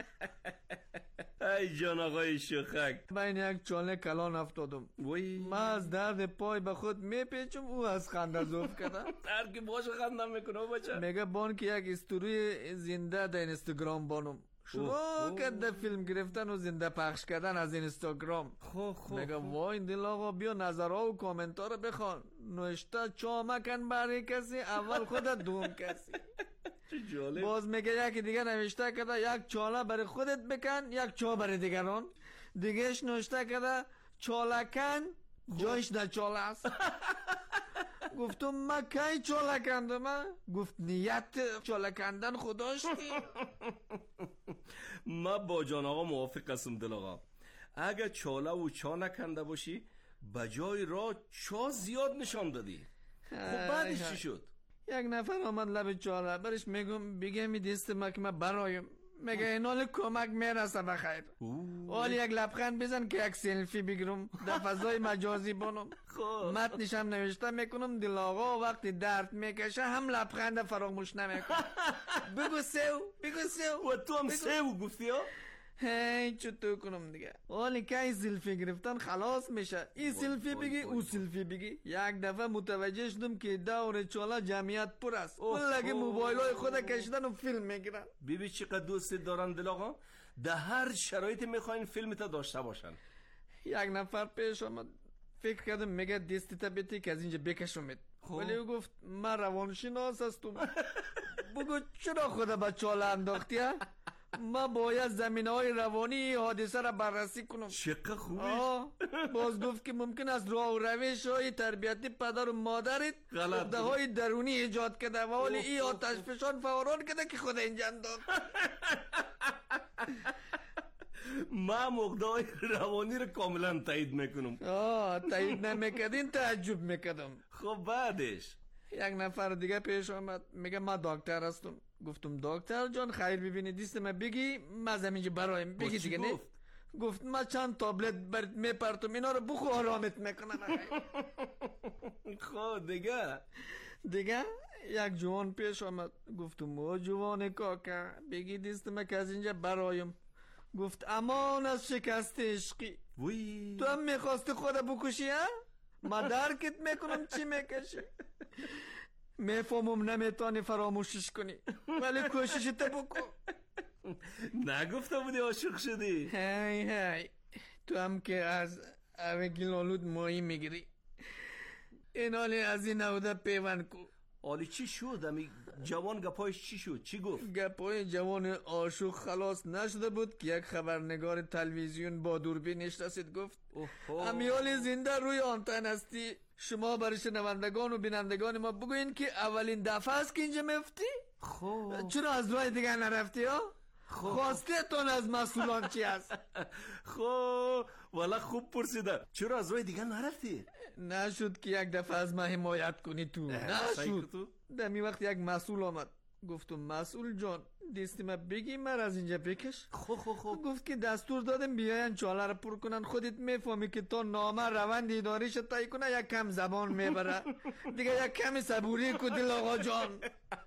ای جان آقای شوخک. بین یک چاله کلان افتادم. وای من از درد پای به خود میپیچم، او از خنده زوف کردم. هر کی باشه خنده میکنه بچه. میگه بان که یک استوری زنده در اینستاگرام بانم. شروع کرده فیلم گرفتن و زنده پخش کردن از اینستاگرام. خو خو میگه وای دل آقا بیا نظرها و کامنت ها رو بخوان. نوشته چامکن برای کسی اول خودت دوم کسی. جالب. باز میگه یکی دیگه نوشته کرده یک چاله برای خودت بکن یک چا برای دیگران. دیگهش نوشته کرده چاله کن جایش در چاله است. گفتم من کی چاله کندم؟ گفت نیت چاله کندن خداش کی. من با جان آقا موافق هستم دل آقا. اگه چاله و چا نکنده باشی بجای راه چا زیاد نشان دادی. خب بعدش چی شد؟ یک نفر آمد لب چاله، برش میگم بگه می دست ما که من برایم. میگه اینال کمک میرسه بخیر. حالی یک لبخند بزن که یک سلفی بگیرم در فضای مجازی بانم. متنشم نوشته میکنم دل آقا وقتی درد میکشه هم لبخند فراموش نمیکنم. بگو سیو بگو سیو. و تو هم سیو گفتی ها؟ هی چطور کنم دیگه. حالی که این سلفی گرفتن خلاص میشه. این سلفی بگی او سلفی بگی. یک دفعه متوجه شدم که دور چاله جمعیت پر است. کلگی موبایل های خود کشیدن و فیلم میگیرن. بیبی چقدر دوست دارن دل آقا؟ در هر شرایط میخواین فیلمتا داشته باشن. یک نفر پیش آمد فکر کردم میگه دستی بیتی که از اینجا بکشمت. ولی او گفت من روانشناس هستم. بگو چرا خدا به چاله انداختی؟ ما باید زمینه های روانی حادثه را بررسی کنم. چقدر خوبی. باز گفت که ممکن است راه و روش های تربیتی پدر و مادرت خورده های درونی ایجاد کرده و حالی ای آتش فشان فوران کرده که خود اینجا انداخت. ما مقدار روانی رو کاملا تایید میکنم. آه تایید نمیکردین تعجب میکردم. خب بعدش یک نفر دیگه پیش آمد میگه من دکتر هستم. گفتم دکتر جان خیر ببینی دیست من بگی من زمینجا برایم بگی دیگه نه. گفت من چند تابلت برد میپرتم اینا رو بخو آرامت میکنم. خب دیگه دیگه یک جوان پیش آمد. گفتم او جوان کاکا بگی دیست من که از اینجا برایم. گفت امان از شکست عشقی. وی تو هم میخواستی خود بکشی ها؟ من درکت میکنم چی میکشی. میفهمم نمیتونی فراموشش کنی ولی کوششت بکن. نگفته بودی عاشق شدی؟ هی هی تو هم که از اوگیل آلود ماهی میگیری. این حالی از این نوده پیوند کو. حالی چی شد؟ امی جوان گپایش چی شد؟ چی گفت؟ گپای جوان عاشق خلاص نشده بود که یک خبرنگار تلویزیون با دوربین نشست. گفت امی حالی زنده روی آنتن هستی. شما برای شنوندگان و بینندگان ما بگوین که اولین دفعه است که اینجا میفتی؟ خب چرا از راه دیگه نرفتی ها؟ خواسته تون از مسئولان چی هست؟ خب والا خوب پرسیده. چرا از راه دیگه نرفتی؟ نشد که یک دفعه از ما حمایت کنی تو. نشد. دمی وقت یک مسئول آمد. گفتم مسئول جان دستی ما بگی من از اینجا بکش. خب خب خب گفت که دستور دادم بیاین چاله رو پر کنن. خودت میفهمی که تا نامه روند اداریش تایی کنه یک کم زبان میبره. دیگه یک کمی صبوری کو دل آقا جان.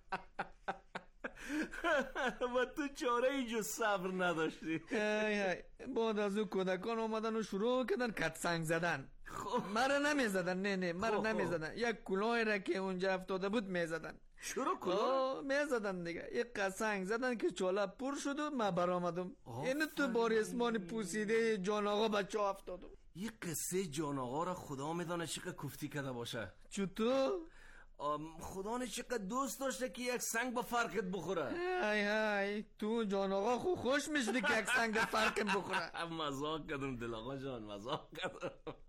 و تو چاره اینجا صبر نداشتی. هی هی بعد از او کودکان اومدن و شروع کردن کت سنگ زدن. مرا نمیزدن. نه نه مرا نمیزدن. یک کلاهی را که اونجا افتاده بود میزدن. شروع کلاه میزدن دیگه. یک قسنگ زدن که چاله پر شد و من برآمدم. این تو بار اسمان پوسیده جان آقا بچه افتادم. یک قصه جان آقا را خدا میدانه چقدر کفتی کرده باشه. چطور؟ خدا نه چقدر دوست داشته که یک سنگ با فرقت بخوره. های های تو جان آقا خو خوش میشدی که یک سنگ با فرقت بخوره. مزاق کردم دل آقا جان، مزاق کردم.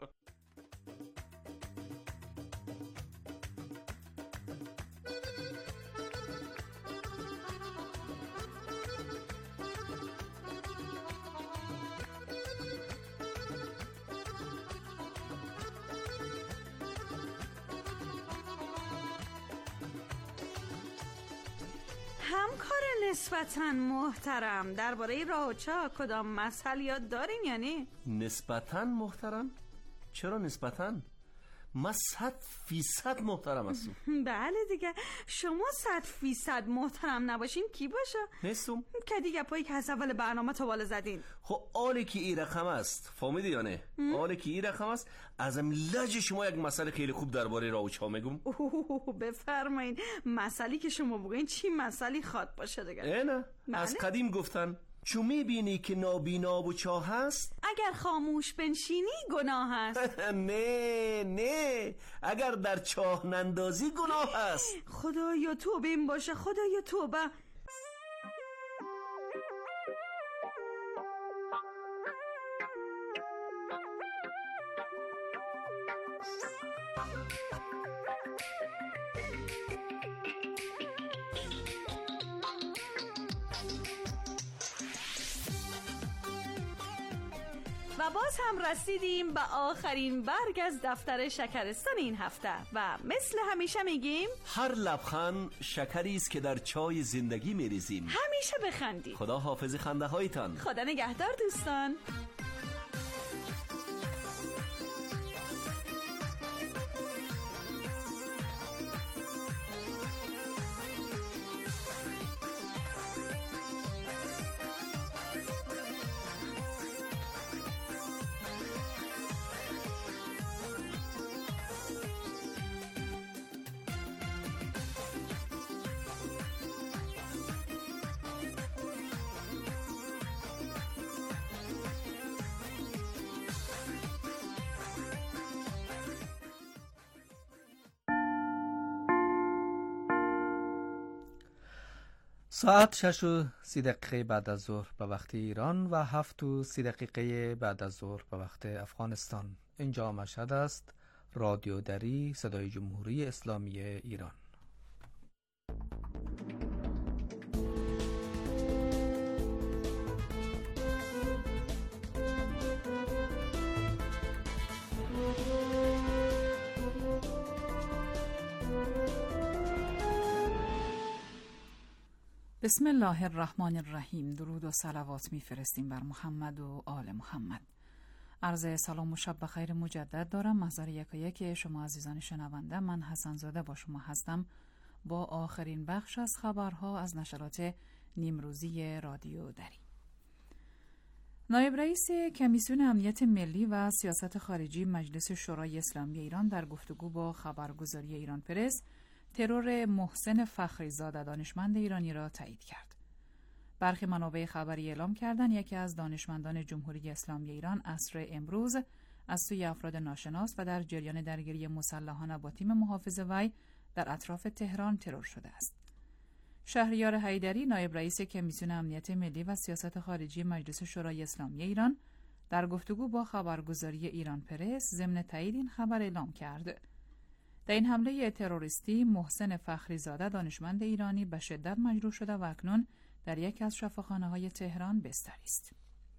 همکار نسبتاً محترم، درباره راه و چاه کدام مسئله یاد دارین یا نه؟ نسبتاً محترم؟ چرا نسبتاً؟ من صد فیصد محترم هستم. بله دیگه، شما صد فیصد محترم نباشین کی باشه؟ نیستم که دیگه پایی که از اول برنامه تا بالا زدین. خب آلی که این رقم است، فهمیدی یا نه؟ آلی که این رقم است، ازم لج شما یک مسئله خیلی خوب درباره راه و چاه میگم. اوه بفرمایید، مسئله که شما بگین چی مسئله خواد باشه دیگه؟ نه نه، از قدیم گفتن چون میبینی که نابینا و چاه هست، اگر خاموش بنشینی گناه هست. نه نه، اگر در چاه نندازی گناه هست. خدایا توبه این باشه، خدایا توبه. و باز هم رسیدیم به آخرین برگ از دفتر شکرستان این هفته و مثل همیشه میگیم هر لبخند شکری است که در چای زندگی میریزیم. همیشه بخندید. خدا حافظ خنده هایتان. خدا نگهدار دوستان. ساعت شش و سی دقیقه بعد از ظهر به وقت ایران و هفت و سی دقیقه بعد از ظهر به وقت افغانستان. اینجا مشهد است، رادیو دری، صدای جمهوری اسلامی ایران. بسم الله الرحمن الرحیم. درود و صلوات میفرستیم بر محمد و آل محمد. عرض سلام و شب بخیر مجدد دارم. محضر یکایک شما عزیزان شنونده، من حسن زاده با شما هستم با آخرین بخش از خبرها از نشرات نیمروزی رادیو دری. نایب رئیس کمیسیون امنیت ملی و سیاست خارجی مجلس شورای اسلامی ایران در گفتگو با خبرگزاری ایران پرس ترور محسن فخریزاده دانشمند ایرانی را تایید کرد. برخی منابع خبری اعلام کردند یکی از دانشمندان جمهوری اسلامی ایران عصر امروز از سوی افراد ناشناس و در جریان درگیری مسلحانه با تیم محافظ وی در اطراف تهران ترور شده است. شهریار حیدری نایب رئیس کمیسیون امنیت ملی و سیاست خارجی مجلس شورای اسلامی ایران در گفتگو با خبرگزاری ایران پرس ضمن تایید این خبر اعلام کرد. در این حمله تروریستی محسن فخریزاده دانشمند ایرانی به شدت مجروح شده و اکنون در یکی از شفاخانه‌های تهران بستری است.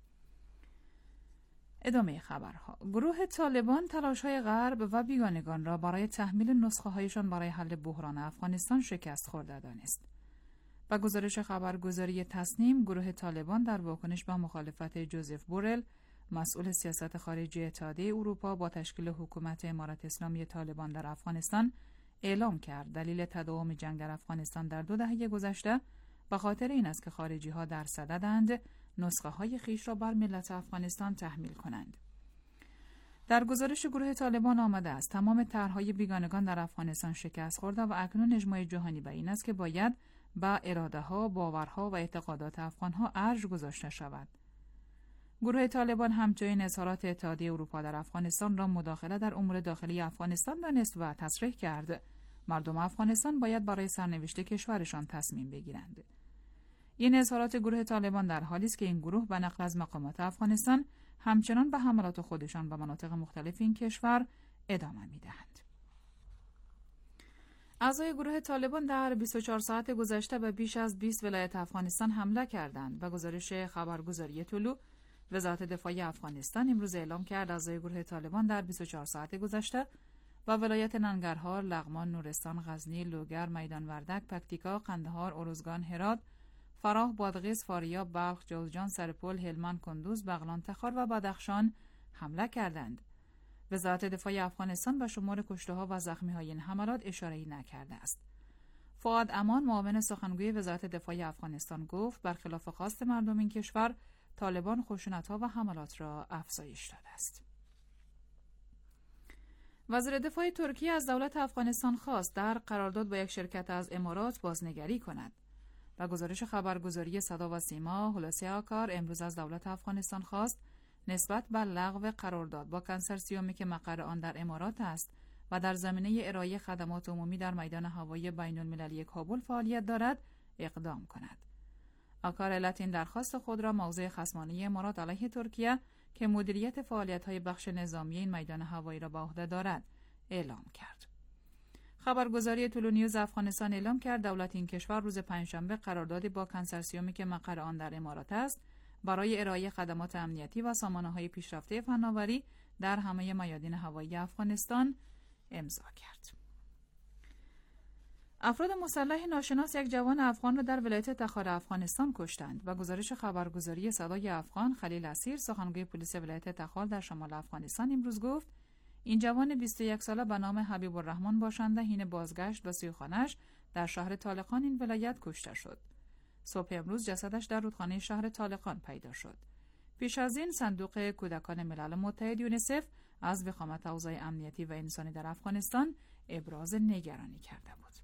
ادامه خبرها. گروه طالبان تلاش‌های غرب و بیگانگان را برای تحمیل نسخه‌هایشان برای حل بحران افغانستان شکست خورده دانست. با گزارش خبرگزاری تصنیم، گروه طالبان در واکنش به مخالفت جوزف بورل، مسئول سیاست خارجی اتحادیه اروپا با تشکیل حکومت امارت اسلامی طالبان در افغانستان، اعلام کرد دلیل تداوم جنگ در افغانستان در دو دهه گذشته به خاطر این است که خارجی‌ها در صددند نسخه‌های خیش را بر ملت افغانستان تحمیل کنند. در گزارش گروه طالبان آمده است تمام طرح‌های بیگانگان در افغانستان شکست خورده و اکنون اجماع جهانی بر این است که باید با اراده‌ها، باورها و اعتقادات افغان‌ها ارج گذاشته شود. گروه طالبان همچنین اظهارات اتحادیه اروپا در افغانستان را مداخله در امور داخلی افغانستان دانست و تصریح کرد مردم افغانستان باید برای سرنوشت کشورشان تصمیم بگیرند. این اظهارات گروه طالبان در حالی است که این گروه به نقل از مقامات افغانستان همچنان به حملات خودشان به مناطق مختلف این کشور ادامه می‌دهند. اعضای گروه طالبان در بیست و چهار ساعت گذشته به بیش از بیست ولایت افغانستان حمله کردند. به گزارش خبرگزاری طلوع، وزارت دفاع افغانستان امروز اعلام کرد اعضای گروه طالبان در بیست و چهار ساعت گذشته و ولایت ننگرهار، لغمان، نورستان، غزنی، لوگر، میدان وردک، پکتیکا، قندهار، ارزگان، هرات، فراه، بادغیس، فاریاب، بلخ، جوزجان، سرپل، هلمند، کندوز، بغلان، تخار و بدخشان حمله کردند. وزارت دفاع افغانستان به شمار کشته‌ها و زخمی‌های این حملات اشاره‌ای نکرده است. فؤاد امان، معاون سخنگوی وزارت دفاع افغانستان گفت برخلاف خواست مردم این کشور، طالبان خشونت‌ها و حملات را افزایش داده است. وزیر دفاع ترکیه از دولت افغانستان خواست در قرارداد با یک شرکت از امارات بازنگری کند. و گزارش خبرگزاری صدا و سیما، هولوسی آکار امروز از دولت افغانستان خواست نسبت به لغو قرارداد با کنسرسیومی که مقر آن در امارات است و در زمینه ارائه خدمات عمومی در میدان هوایی بین المللی کابل فعالیت دارد اقدام کند. آکار علت این درخواست خود را موضع خصمانه امارات علیه ترکیه که مدیریت فعالیت‌های بخش نظامی این میدان هوایی را به عهده دارد اعلام کرد. خبرگزاری طلوع نیوز افغانستان اعلام کرد دولت این کشور روز پنجشنبه قراردادی با کنسرسیومی که مقر آن در امارات است برای ارائه خدمات امنیتی و سامانه‌های پیشرفته فناوری در همه میادین هوایی افغانستان امضا کرد. افراد مسلح ناشناس یک جوان افغان را در ولایت تخار افغانستان کشتند و گزارش خبرگزاری صدای افغان خلیل اسیر سخنگوی پلیس ولایت تخار در شمال افغانستان امروز گفت این جوان بیست و یک ساله به نام حبیب الرحمن باشنده حین بازگشت به سوی خانه‌اش در شهر طالقان این ولایت کشته شد. صبح امروز جسدش در رودخانه شهر طالقان پیدا شد. پیش از این صندوق کودکان ملل متحد یونیسف از وخامت اوضاع امنیتی و انسانی در افغانستان ابراز نگرانی کرده بود.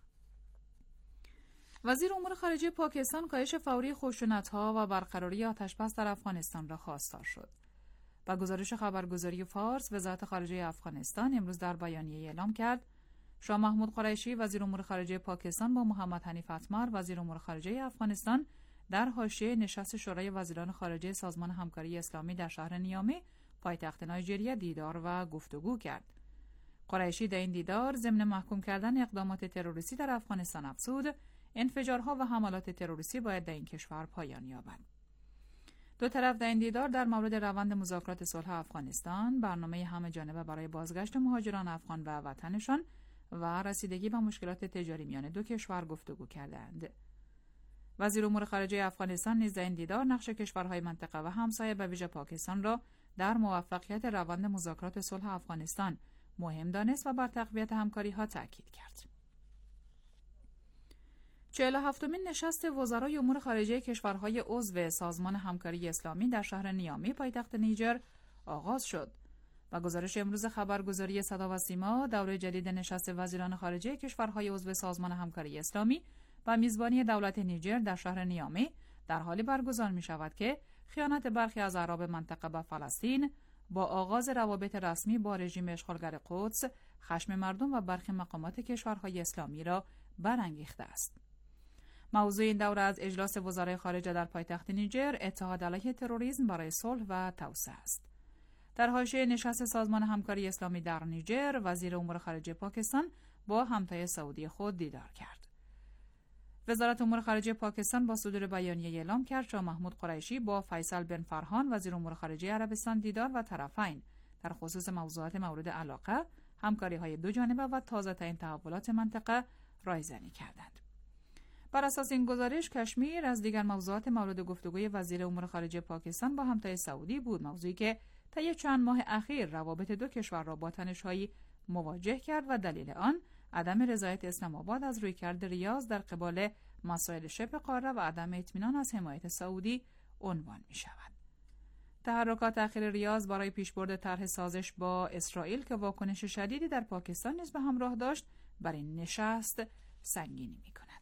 وزیر امور خارجه پاکستان کاهش فوری خشونت‌ها و برقراری آتش‌بس در افغانستان را خواستار شد. با گزارش خبرگزاری فارس، وزارت خارجه افغانستان امروز در بیانیه اعلام کرد شاه محمود قریشی وزیر امور خارجه پاکستان با محمد حنیف اتمر وزیر امور خارجه افغانستان در حاشیه نشست شورای وزیران خارجه سازمان همکاری اسلامی در شهر نیامی پایتخت نایجریه دیدار و گفتگو کرد. قریشی در این دیدار ضمن محکوم کردن اقدامات تروریستی در افغانستان افزود انفجارها و حملات تروریستی باید در این کشور پایان یابد. دو طرف در این دیدار در مورد روند مذاکرات صلح افغانستان، برنامه همه جانبه برای بازگشت مهاجران افغان به وطنشان و رسیدگی به مشکلات تجاری میان دو کشور گفتگو کردند. وزیر امور خارجه افغانستان نیز در این دیدار نقش کشورهای منطقه و همسایه به ویژه پاکستان را در موفقیت روند مذاکرات صلح افغانستان مهم دانست و بر تقویت همکاری‌ها تاکید کرد. چهل و هفتمین نشست وزرای امور خارجه کشورهای عضو سازمان همکاری اسلامی در شهر نیامی پایتخت نیجر آغاز شد و گزارش امروز خبرگزاری صدا و سیما دوره جدید نشست وزیران خارجه کشورهای عضو سازمان همکاری اسلامی و میزبانی دولت نیجر در شهر نیامی در حالی برگزار می شود که خیانت برخی از اعراب منطقه به فلسطین با آغاز روابط رسمی با رژیم اشغالگر قدس خشم مردم و برخی مقامات کشورهای اسلامی را برانگیخته است. موضوع این دوره از اجلاس وزرای خارجه در پایتخت نیجر اتحاد علیه تروریسم برای صلح و توسعه است. در حاشیه نشست سازمان همکاری اسلامی در نیجر، وزیر امور خارجه پاکستان با همتای سعودی خود دیدار کرد. وزارت امور خارجه پاکستان با صدور بیانیه اعلام کرد شاه محمود قریشی با فیصل بن فرهان وزیر امور خارجه عربستان دیدار و طرفین در خصوص موضوعات مورد علاقه، همکاری‌های دو جانبه و تازه‌ترین تحولات منطقه رایزنی کردند. بر اساس این گزارش کشمیر از دیگر موضوعات مورد گفتگوی وزیر امور خارجه پاکستان با همتای سعودی بود، موضوعی که طی چند ماه اخیر روابط دو کشور را با تنش‌هایی مواجه کرد و دلیل آن عدم رضایت اسلام آباد از رویکرد ریاض در قبال مسائل شبه قاره و عدم اطمینان از حمایت سعودی عنوان می شود. تحرکات اخیر ریاض برای پیشبرد طرح سازش با اسرائیل که واکنش شدیدی در پاکستان نیز به همراه داشت بر این نشست سنگینی می کند.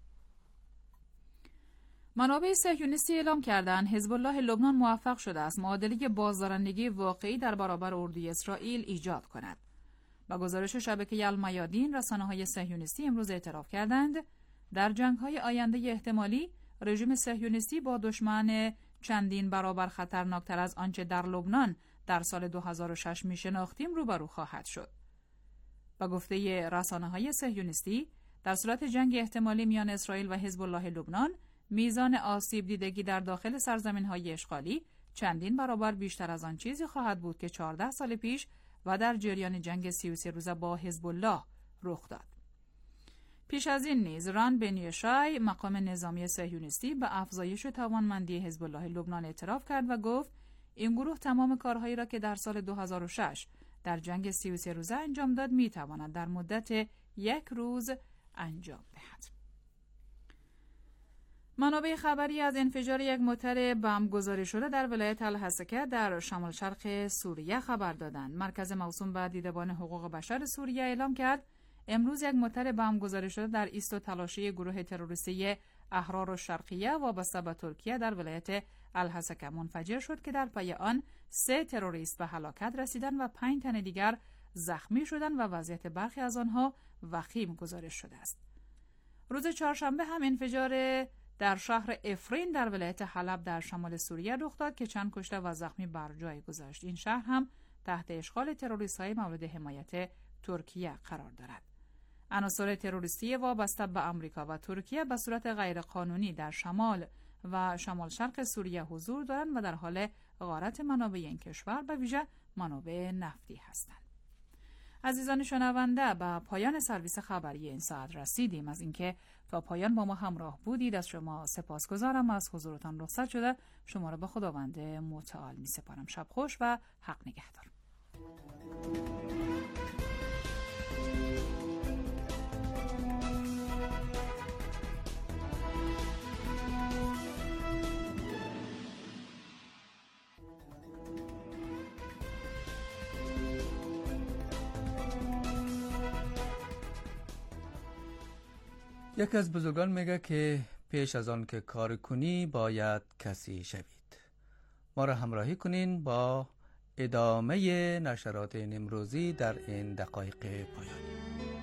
منابع صهیونیستی اعلام کردند حزب الله لبنان موفق شده است معادله بازدارندگی واقعی در برابر اردوی اسرائیل ایجاد کند. و گزارش شبکه المیادین رسانه‌های صهیونیستی امروز اعتراف کردند در جنگ‌های آینده احتمالی رژیم صهیونیستی با دشمن چندین برابر خطرناکتر از آنچه در لبنان در سال دو هزار و شش می‌شناختیم روبرو خواهد شد. و گفته رسانه‌های صهیونیستی در صورت جنگ احتمالی میان اسرائیل و حزب الله لبنان، میزان آسیب دیدگی در داخل سرزمین‌های اشغالی چندین برابر بیشتر از آن چیزی خواهد بود که چهارده سال پیش و در جریان جنگ سی و سه روزه با حزب الله رخ داد. پیش از این نیز ران بن یشای مقام نظامی صهیونیستی به افزایش توانمندی حزب الله لبنان اعتراف کرد و گفت این گروه تمام کارهایی را که در سال دو هزار و شش در جنگ سی و سه روزه انجام داد میتواند در مدت یک روز انجام دهد. منابع خبری از انفجار یک موتر بمب گذاری شده در ولایت الحسکه در شمال شرق سوریه خبر دادند. مرکز موسوم به دیدبان حقوق بشر سوریه اعلام کرد امروز یک موتر بمب گذاری شده در ایست و تلاشی گروه تروریستی احرار الشرقیه وابسته به ترکیه در ولایت الحسکه منفجر شد که در پی آن سه تروریست به هلاکت رسیدند و پنج تن دیگر زخمی شدند و وضعیت برخی از آنها وخیم گزارش شده است. روز چهارشنبه هم انفجار در شهر افرین در ولایت حلب در شمال سوریه رخ داد که چند کشته و زخمی بر جای گذاشت. این شهر هم تحت اشغال تروریست‌های مورد حمایت ترکیه قرار دارد. عناصر تروریستی وابسته به آمریکا و ترکیه به صورت غیرقانونی در شمال و شمال شرق سوریه حضور دارند و در حال غارت منابع این کشور به ویژه منابع نفتی هستند. عزیزان شنونده، به پایان سرویس خبری این ساعت رسیدیم. از اینکه تا پایان با ما همراه بودید از شما سپاسگزارم. از حضورتان رخصت شده شما را به خداوند متعال می سپارم. شب خوش و حق نگهدار. یکی از بزرگان میگه که پیش از آن که کار کنی باید کسی شوید. ما را همراهی کنین با ادامه نشرات امروزی در این دقایق پایانی.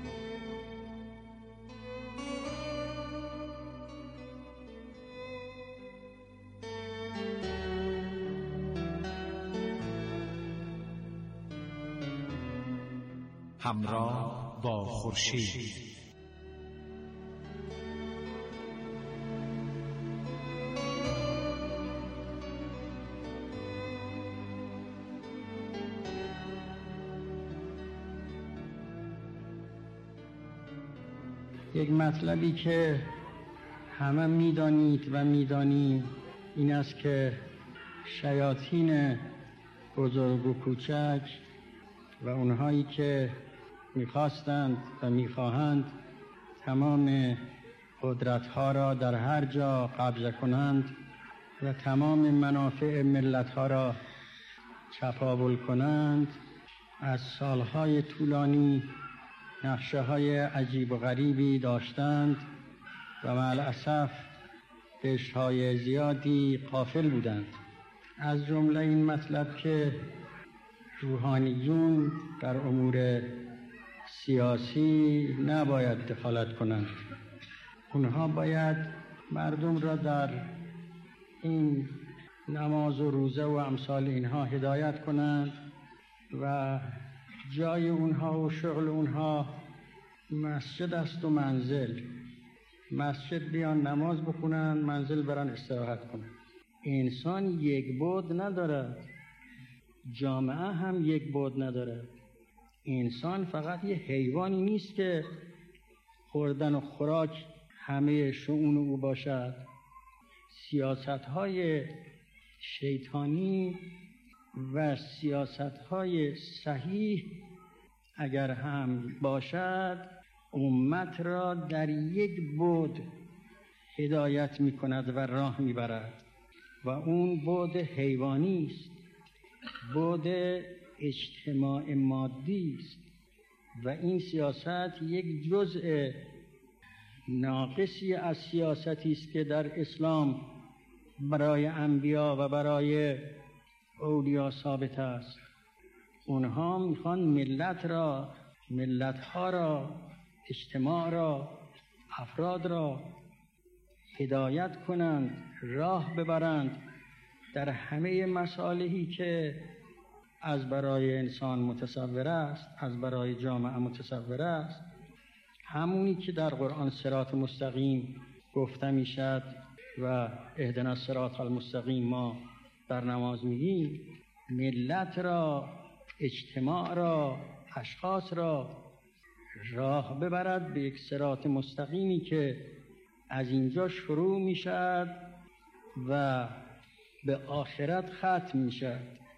همراه با خورشید. یک مطلبی که همه میدانید و میدانیم این است که شیاطین بزرگ و کوچک و اونهایی که میخواستند و میخواهند تمام قدرتها را در هر جا قبضه کنند و تمام منافع ملتها را چپاول کنند از سالهای طولانی نقشه های عجیب و غریبی داشتند و مع الاسف قشر های زیادی غافل بودند. از جمله این مطلب که روحانیون در امور سیاسی نباید دخالت کنند. اونها باید مردم را در این نماز و روزه و امثال اینها هدایت کنند و جای اونها و شغل اونها مسجد است و منزل. مسجد بیان نماز بخونن، منزل برن استراحت کنن. انسان یک بعد ندارد، جامعه هم یک بعد ندارد. انسان فقط یه حیوانی نیست که خوردن و خوراک همه شؤون او باشد. سیاست‌های شیطانی و سیاست‌های صحیح اگر هم باشد امت را در یک بعد هدایت می‌کند و راه می‌برد و اون بعد حیوانی است، بعد اجتماع مادی است و این سیاست یک جزء ناقصی از سیاستی است که در اسلام برای انبیا و برای اولیا ثابت است. اونها میخوان ملت را ملت‌ها را، اجتماع را، افراد را هدایت کنند، راه ببرند در همه مصالحی که از برای انسان متصور است، از برای جامعه متصور است. همونی که در قرآن صراط مستقیم گفته میشد و اهدنا الصراط المستقیم ما در نماز میگیم، ملت را، اجتماع را، اشخاص را راه ببرد به یک صراط مستقیمی که از اینجا شروع میشد و به آخرت ختم میشد.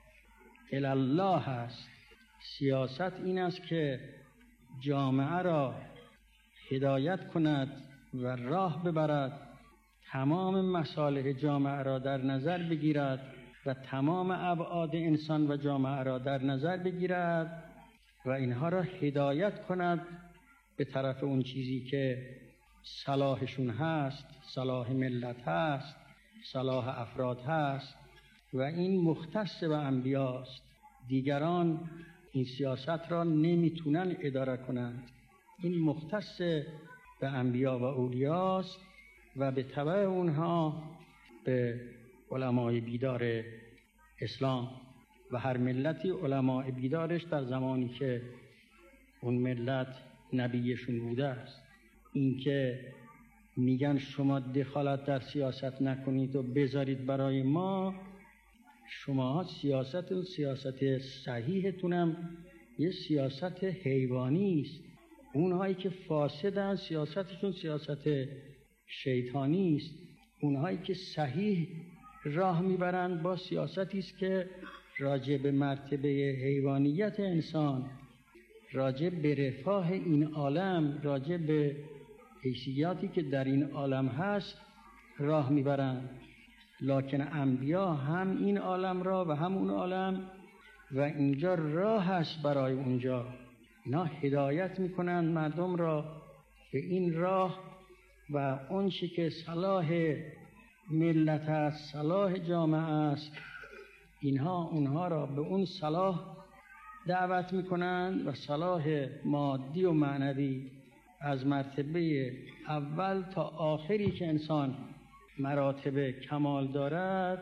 الله هست. سیاست این است که جامعه را هدایت کند و راه ببرد، تمام مصالح جامعه را در نظر بگیرد و تمام ابعاد انسان و جامعه را در نظر بگیرد و اینها را هدایت کند به طرف اون چیزی که صلاحشون هست، صلاح ملت هست، صلاح افراد هست و این مختص به انبیاست. دیگران این سیاست را نمیتونن اداره کنند. این مختص به انبیا و اولیاست و به تبع اونها به علمای بیدار اسلام و هر ملتی علمای بیدارش در زمانی که اون ملت نبیشون بوده است. این که میگن شما دخالت در سیاست نکنید و بذارید برای ما، شما سیاست و سیاست صحیحتونم یه سیاست حیوانی است. اونهایی که فاسدن سیاستشون سیاست شیطانی است. اونهایی که صحیح راه میبرند با سیاستی است که راجع به مرتبه حیوانیت انسان، راجع به رفاه این عالم، راجع به حیثیاتی که در این عالم هست راه میبرند. لکن انبیا هم این عالم را و هم اون عالم و اینجا راه هست برای اونجا. اینا هدایت میکنند مردم را به این راه و اون چی که صلاح ملت است، صلاح جامعه است، اینها اونها را به اون صلاح دعوت میکنند و صلاح مادی و معنوی از مرتبه اول تا آخری که انسان مراتب کمال دارد،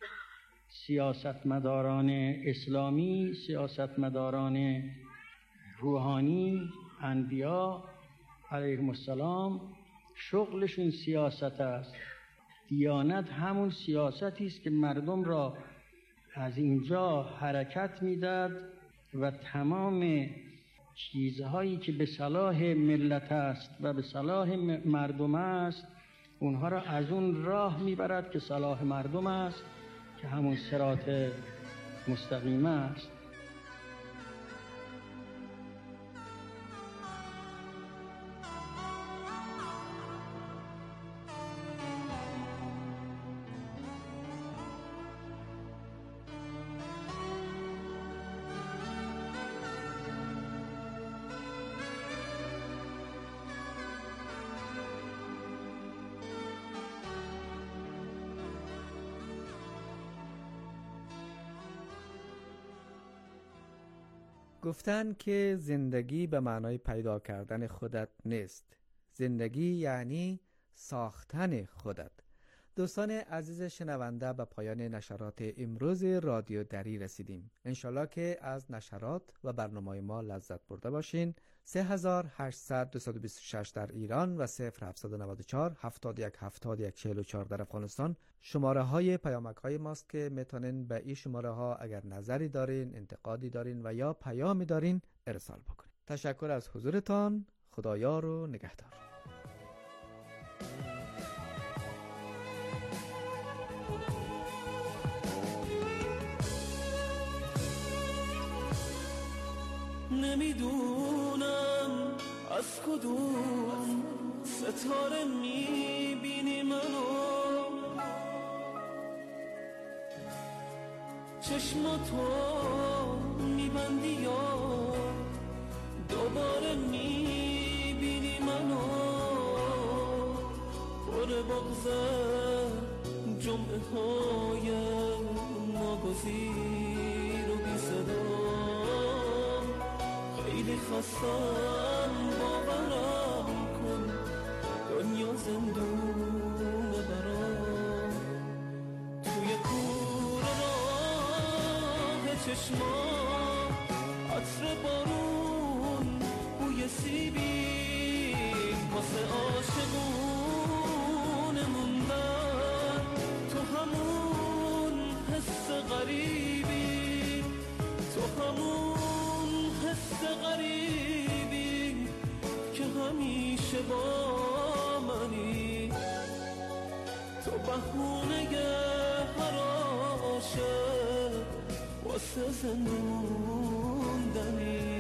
سیاستمداران اسلامی، سیاستمداران روحانی، انبیا علیهم السلام شغلشون سیاست است. دیانت همون سیاستی است که مردم را از اینجا حرکت میداد و تمام چیزهایی که به صلاح ملت است و به صلاح مردم است اونها را از اون راه میبرد که صلاح مردم است، که همون صراط مستقیم است. گفتن که زندگی به معنای پیدا کردن خودت نیست. زندگی یعنی ساختن خودت. دوستان عزیز شنونده، به پایان نشرات امروز رادیو دری رسیدیم. انشالله که از نشرات و برنامه ما لذت برده باشین. سه هزار و هشتصد و دویست و بیست و شش در ایران و صفر هفتصد و نود و چهار هفتاد و یک هفتاد و یک چهل و چهار در افغانستان شماره های پیامک های ماست که میتونین به این شماره ها اگر نظری دارین، انتقادی دارین و یا پیامی دارین ارسال بکنین. تشکر از حضورتان. خدایار و نگهدار. نمیدونم از کدوم ستاره میبینی منو، چشماتو میبندی یا دوباره میبینی منو، پر بغضه جمعه های ناگزیر و بی صدا، خیلی خستم باورم کن دنیا زندونه برام توی کوره راه چشمام عطر بارون بوی سیبی واسه عاشقون موندن تو همون حس غریبی تو همون حس غریبی که همیشه با منی تو بهونه هر عاشق واسه زندوندنی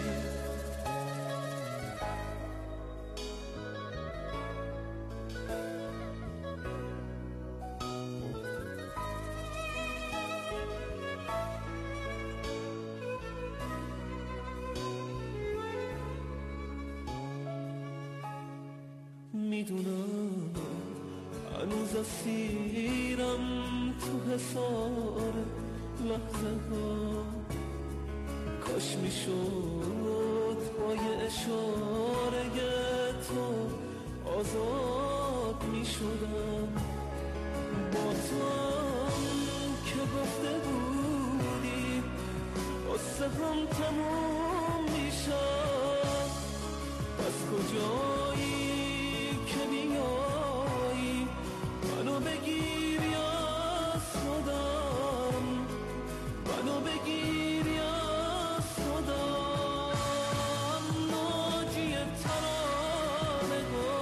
میدونم هنوز اسیرم تو حصار لحظه ها کاش میشد با یه اشاره تو آزاد میشدم با تو که گفته بودی قصه هم تموم میشد پس کجایی که بیایی منو بگیری از خودم منو بگیری از خودم ناجی ترانه ها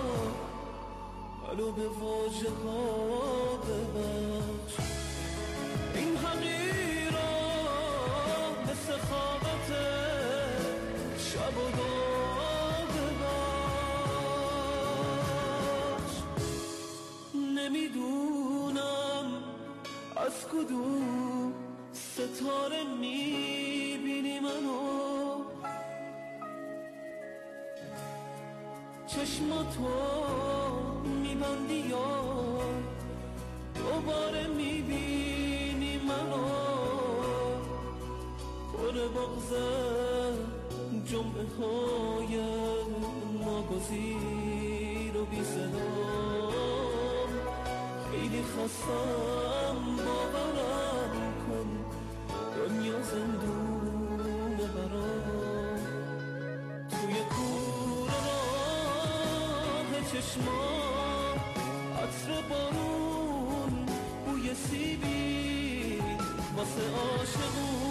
منو به واژه ها ببخش این حقیرا مثل خوابت شب و نمیدونم از کدوم ستاره میبینی منو چشماتو میبندی یا دوباره میبینی منو پر بغضه جمعه های ناگزیر و بی صدا خیلی خستم باورم کن دنیا زندونه برام توی کوره راه چشمام عطر بارون بوی سیبی واسه عاشقون